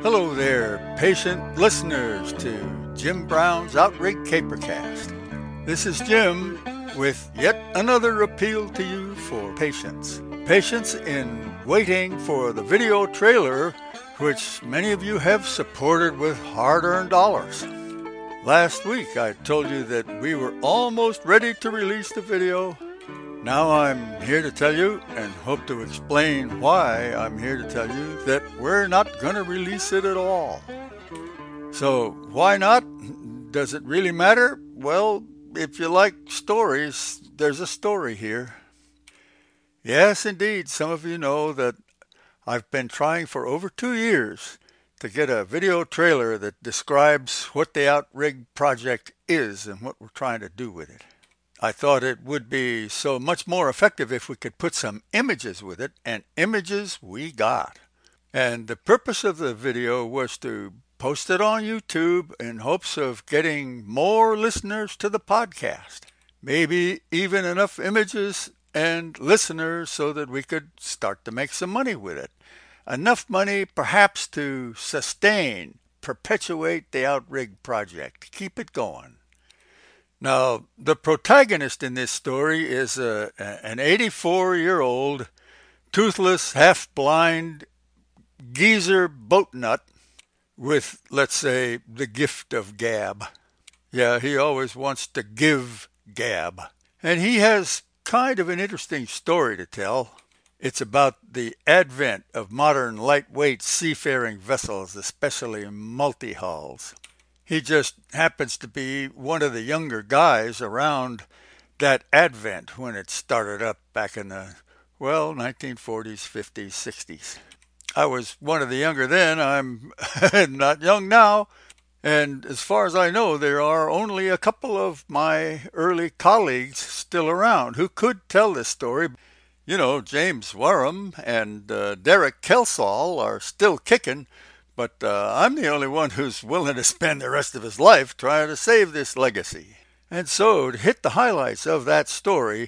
Hello there, patient listeners to Jim Brown's Outrigger Capercast. This is Jim with yet another appeal to you for patience. Patience in waiting for the video trailer which many of you have supported with hard-earned dollars. Last week I told you that we were almost ready to release the video. Now I'm here to tell you and hope to explain why I'm here to tell you that we're not going to release it at all. So why not? Does it really matter? Well, if you like stories, there's a story here. Yes, indeed, some of you know that I've been trying for over 2 years to get a video trailer that describes what the Outrig project is and what we're trying to do with it. I thought it would be so much more effective if we could put some images with it, and images we got. And the purpose of the video was to post it on YouTube in hopes of getting more listeners to the podcast. Maybe even enough images and listeners so that we could start to make some money with it. Enough money perhaps to sustain, perpetuate the Outrig project, keep it going. Now, the protagonist in this story is an 84-year-old, toothless, half-blind geezer boat nut with, let's say, the gift of gab. Yeah, he always wants to give gab. And he has kind of an interesting story to tell. It's about the advent of modern lightweight seafaring vessels, especially multi-hulls. He just happens to be one of the younger guys around that advent when it started up back in the, 1940s, 50s, 60s. I was one of the younger then. I'm not young now. And as far as I know, there are only a couple of my early colleagues still around who could tell this story. You know, James Warham and Derek Kelsall are still kicking. But I'm the only one who's willing to spend the rest of his life trying to save this legacy. And so, to hit the highlights of that story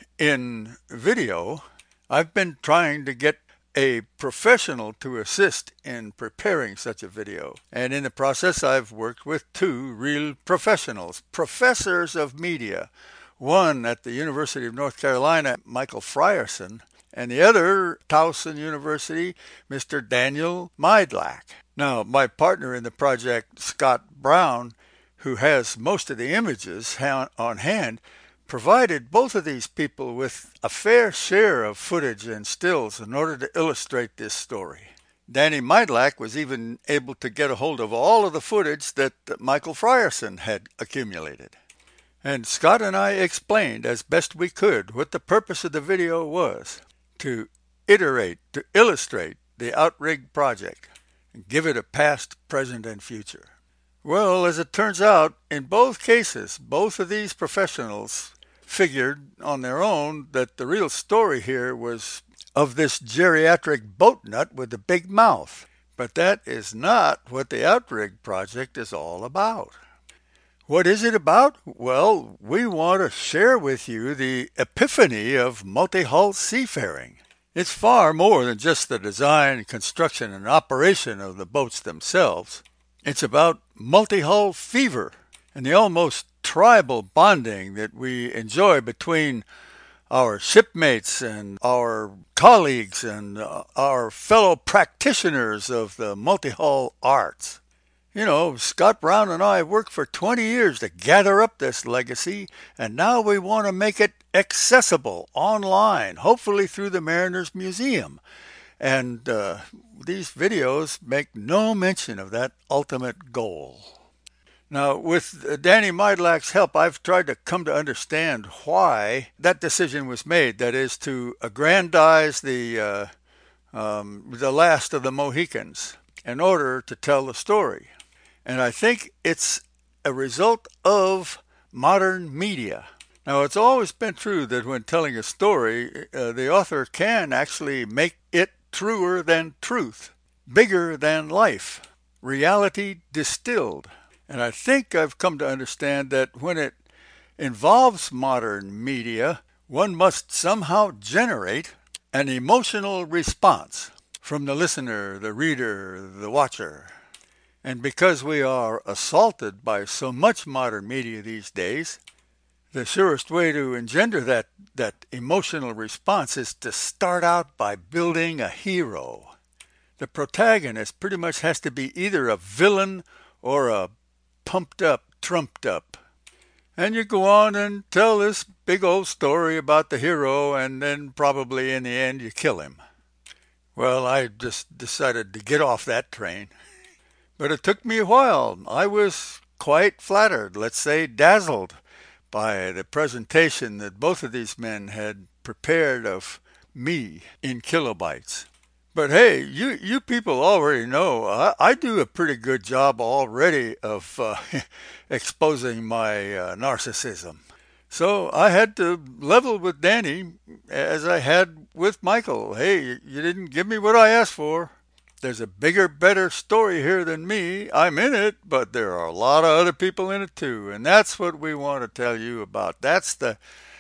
in video, I've been trying to get a professional to assist in preparing such a video. And in the process, I've worked with two real professionals, professors of media. One at the University of North Carolina, Michael Frierson, and the other, Towson University, Mr. Daniel Mydlak. Now, my partner in the project, Scott Brown, who has most of the images on hand, provided both of these people with a fair share of footage and stills in order to illustrate this story. Danny Mydlak was even able to get a hold of all of the footage that Michael Frierson had accumulated. And Scott and I explained as best we could what the purpose of the video was. To iterate, to illustrate the Outrig project, and give it a past, present, and future. Well, as it turns out, in both cases, both of these professionals figured on their own that the real story here was of this geriatric boat nut with the big mouth. But that is not what the Outrig project is all about. What is it about? Well, we want to share with you the epiphany of multi-hull seafaring. It's far more than just the design, construction, and operation of the boats themselves. It's about multi-hull fever and the almost tribal bonding that we enjoy between our shipmates and our colleagues and our fellow practitioners of the multi-hull arts. You know, Scott Brown and I worked for 20 years to gather up this legacy, and now we want to make it accessible online, hopefully through the Mariners Museum. And these videos make no mention of that ultimate goal. Now, with Danny Mydlak's help, I've tried to come to understand why that decision was made. That is, to aggrandize the last of the Mohicans in order to tell the story. And I think it's a result of modern media. Now, it's always been true that when telling a story, the author can actually make it truer than truth, bigger than life, reality distilled. And I think I've come to understand that when it involves modern media, one must somehow generate an emotional response. from the listener, the reader, the watcher. And because we are assaulted by so much modern media these days, the surest way to engender that emotional response is to start out by building a hero. The protagonist pretty much has to be either a villain or a pumped up, trumped up. And you go on and tell this big old story about the hero, and then probably in the end you kill him. Well, I just decided to get off that train. But it took me a while. I was quite flattered, let's say dazzled, by the presentation that both of these men had prepared of me in kilobytes. But hey, you people already know I do a pretty good job already of exposing my narcissism. So I had to level with Danny as I had with Michael. Hey, you didn't give me what I asked for. There's a bigger, better story here than me. I'm in it, but there are a lot of other people in it too. And that's what we want to tell you about. That's the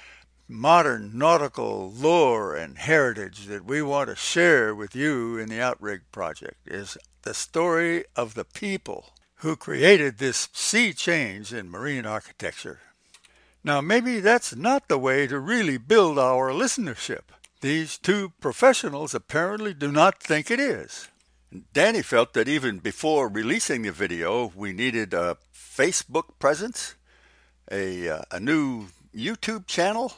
modern nautical lore and heritage that we want to share with you in the Outrig Project, is the story of the people who created this sea change in marine architecture. Now, maybe that's not the way to really build our listenership. These two professionals apparently do not think it is. Danny felt that even before releasing the video, we needed a Facebook presence, a new YouTube channel,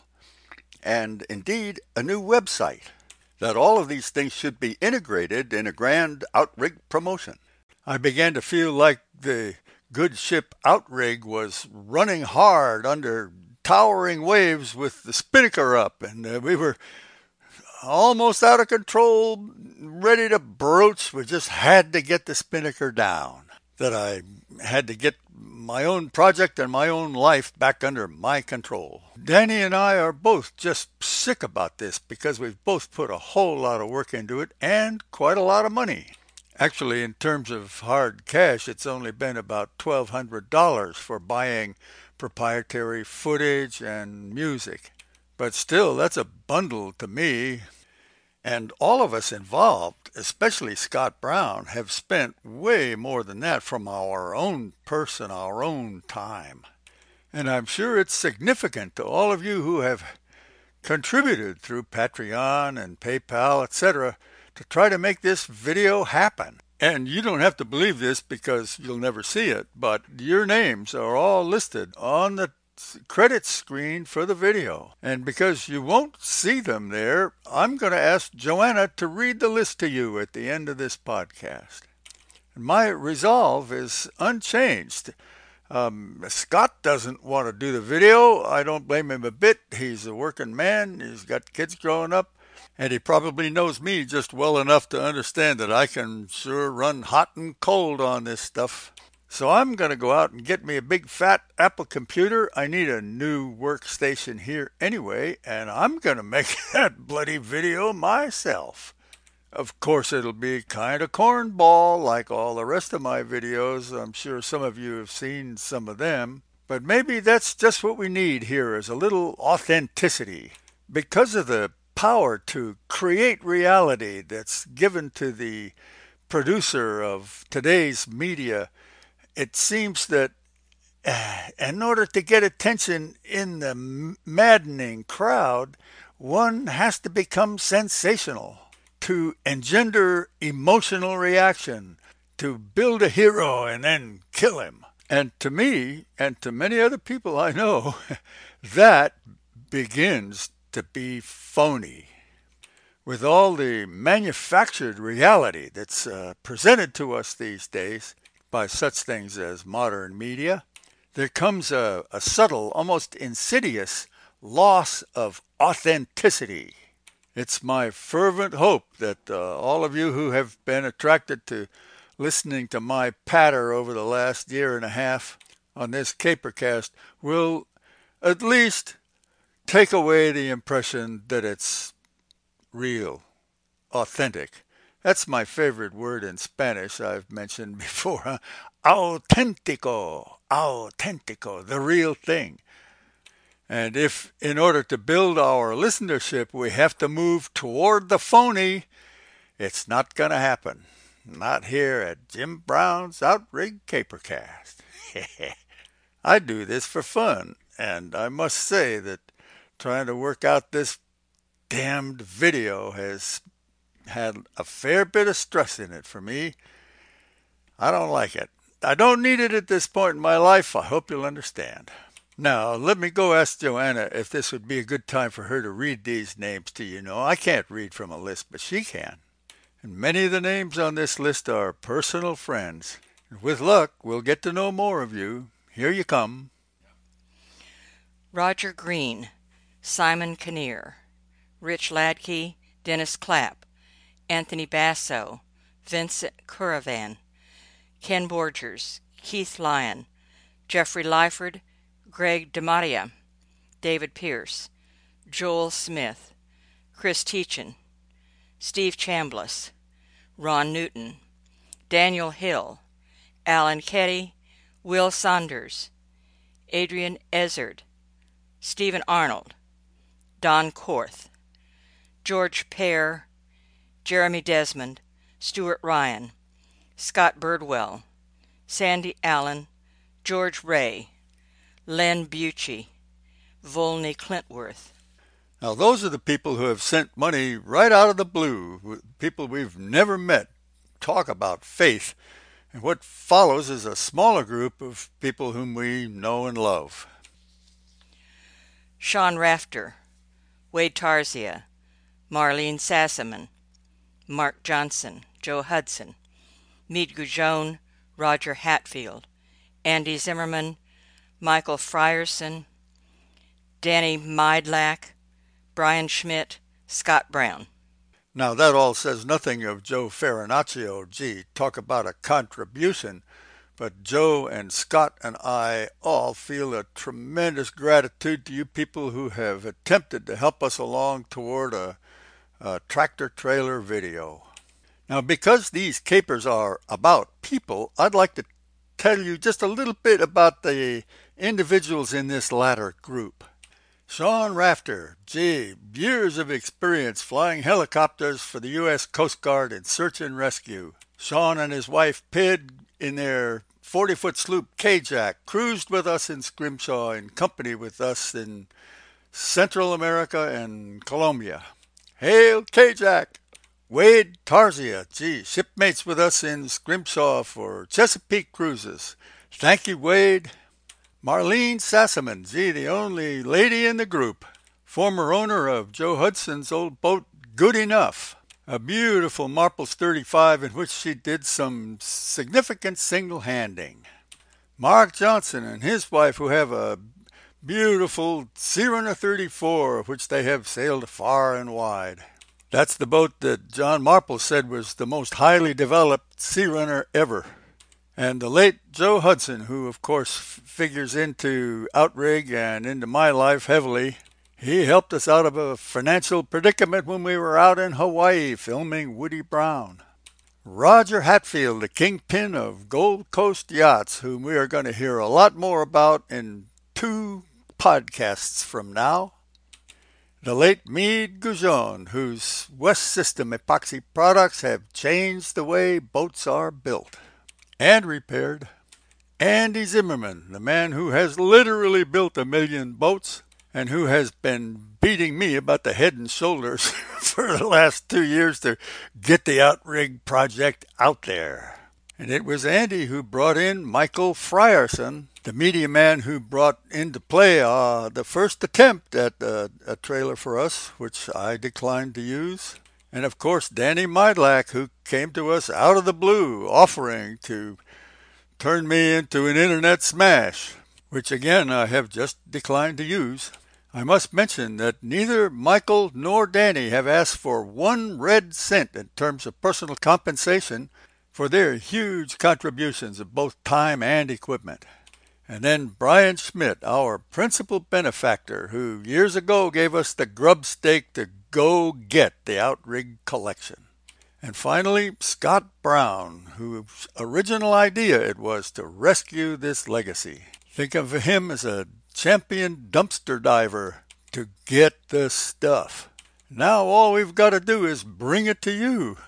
and indeed a new website. That all of these things should be integrated in a grand Outrig promotion. I began to feel like the good ship Outrig was running hard under towering waves with the spinnaker up, and we were almost out of control, ready to broach. We just had to get the spinnaker down. That I had to get my own project and my own life back under my control. Danny and I are both just sick about this because we've both put a whole lot of work into it and quite a lot of money. Actually, in terms of hard cash, it's only been about $1,200 for buying proprietary footage and music. But still, that's a bundle to me. And all of us involved, especially Scott Brown, have spent way more than that from our own purse and our own time. And I'm sure it's significant to all of you who have contributed through Patreon and PayPal, etc., to try to make this video happen. And you don't have to believe this because you'll never see it, but your names are all listed on the credit screen for the video. And because you won't see them there, I'm going to ask Joanna to read the list to you at the end of this podcast. And my resolve is unchanged. Scott doesn't want to do the video. I don't blame him a bit. He's a working man. He's got kids growing up. And he probably knows me just well enough to understand that I can sure run hot and cold on this stuff. So I'm going to go out and get me a big fat Apple computer. I need a new workstation here anyway, and I'm going to make that bloody video myself. Of course, it'll be kind of cornball like all the rest of my videos. I'm sure some of you have seen some of them. But maybe that's just what we need here, is a little authenticity. Because of the power to create reality that's given to the producer of today's media, it seems that in order to get attention in the maddening crowd, one has to become sensational, to engender emotional reaction, to build a hero and then kill him. And to me, and to many other people I know, that begins to be phony. With all the manufactured reality that's presented to us these days by such things as modern media, there comes a subtle, almost insidious loss of authenticity. It's my fervent hope that all of you who have been attracted to listening to my patter over the last year and a half on this Capercast will at least take away the impression that it's real, authentic. That's my favorite word in Spanish I've mentioned before. Auténtico, auténtico, the real thing. And if in order to build our listenership we have to move toward the phony, It's not going to happen. Not here at Jim Brown's Outrigged Capercast. I do this for fun, and I must say that trying to work out this damned video has had a fair bit of stress in it for me. I don't like it. I don't need it at this point in my life. I hope you'll understand. Now, let me go ask Joanna if this would be a good time for her to read these names to you. Know, I can't read from a list, but she can. And many of the names on this list are personal friends. With luck, we'll get to know more of you. Here you come. Roger Green, Simon Kinnear, Rich Ladkey, Dennis Clapp, Anthony Basso, Vincent Curavan, Ken Borgers, Keith Lyon, Jeffrey Lyford, Greg DeMattia, David Pierce, Joel Smith, Chris Teachin, Steve Chambliss, Ron Newton, Daniel Hill, Alan Ketty, Will Saunders, Adrian Ezzard, Stephen Arnold, Don Korth, George Pear, Jeremy Desmond, Stuart Ryan, Scott Birdwell, Sandy Allen, George Ray, Len Bucci, Volney Clintworth. Now, those are the people who have sent money right out of the blue, people we've never met. Talk about faith. And what follows is a smaller group of people whom we know and love. Sean Rafter, Wade Tarzia, Marlene Sassaman, Mark Johnson, Joe Hudson, Meade Goujon, Roger Hatfield, Andy Zimmerman, Michael Frierson, Danny Meidlack, Brian Schmidt, Scott Brown. Now that all says nothing of Joe Farinaccio. Gee, talk about a contribution. But Joe and Scott and I all feel a tremendous gratitude to you people who have attempted to help us along toward a tractor trailer video. Now, because these capers are about people, I'd like to tell you just a little bit about the individuals in this latter group. Sean Rafter, gee, years of experience flying helicopters for the U.S. Coast Guard in search and rescue. Sean and his wife Pid, in their 40-foot sloop K-Jack, cruised with us in Scrimshaw in company with us in Central America and Colombia. Hail K-Jack! Wade Tarzia, gee, shipmates with us in Scrimshaw for Chesapeake cruises. Thank you, Wade. Marlene Sassaman, gee, the only lady in the group, former owner of Joe Hudson's old boat Good Enough, a beautiful Marples 35 in which she did some significant single-handing. Mark Johnson and his wife, who have a beautiful Sea Runner 34, of which they have sailed far and wide. That's the boat that John Marple said was the most highly developed Sea Runner ever. And the late Joe Hudson, who of course figures into Outrig and into my life heavily, he helped us out of a financial predicament when we were out in Hawaii filming Woody Brown. Roger Hatfield, the kingpin of Gold Coast Yachts, whom we are going to hear a lot more about in 2 podcasts from now. The late Meade Goujon, whose West System epoxy products have changed the way boats are built and repaired. Andy Zimmerman, the man who has literally built 1 million boats and who has been beating me about the head and shoulders for the last 2 years to get the Outrig project out there. And it was Andy who brought in Michael Frierson, the media man who brought into play the first attempt at a trailer for us, which I declined to use. And of course, Danny Meidlack, who came to us out of the blue, offering to turn me into an internet smash, which again I have just declined to use. I must mention that neither Michael nor Danny have asked for 1 red cent in terms of personal compensation for their huge contributions of both time and equipment. And then Brian Schmidt, our principal benefactor, who years ago gave us the grub stake to go get the Outrig collection. And finally, Scott Brown, whose original idea it was to rescue this legacy. Think of him as a champion dumpster diver to get the stuff. Now all we've got to do is bring it to you.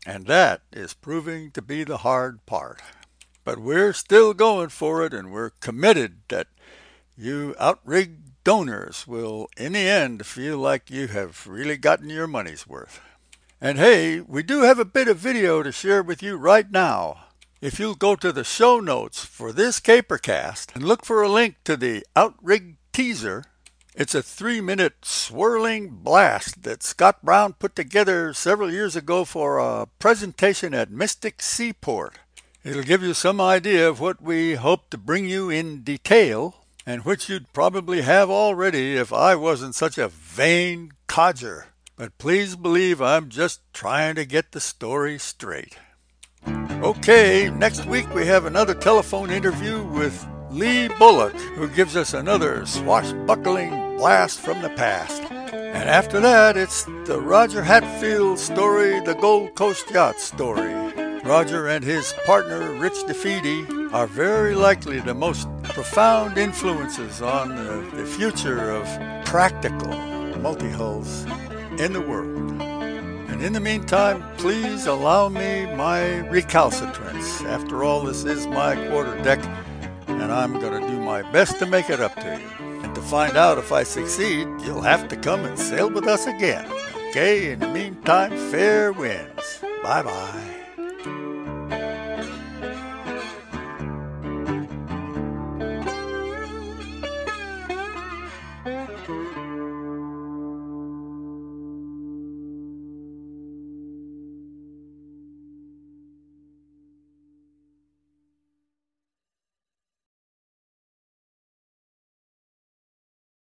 And that is proving to be the hard part. But we're still going for it, and we're committed that you outrigged donors will, in the end, feel like you have really gotten your money's worth. And hey, we do have a bit of video to share with you right now. If you'll go to the show notes for this Capercast and look for a link to the outrigged teaser, it's a 3-minute swirling blast that Scott Brown put together several years ago for a presentation at Mystic Seaport. It'll give you some idea of what we hope to bring you in detail, and which you'd probably have already if I wasn't such a vain codger. But please believe I'm just trying to get the story straight. Okay, next week we have another telephone interview with Lee Bullock, who gives us another swashbuckling blast from the past. And after that, it's the Roger Hatfield story, the Gold Coast Yacht story. Roger and his partner, Rich DeFede, are very likely the most profound influences on the future of practical multi-hulls in the world. And in the meantime, please allow me my recalcitrance. After all, this is my quarter deck, and I'm going to do my best to make it up to you. And to find out if I succeed, you'll have to come and sail with us again. Okay, in the meantime, fair winds. Bye-bye.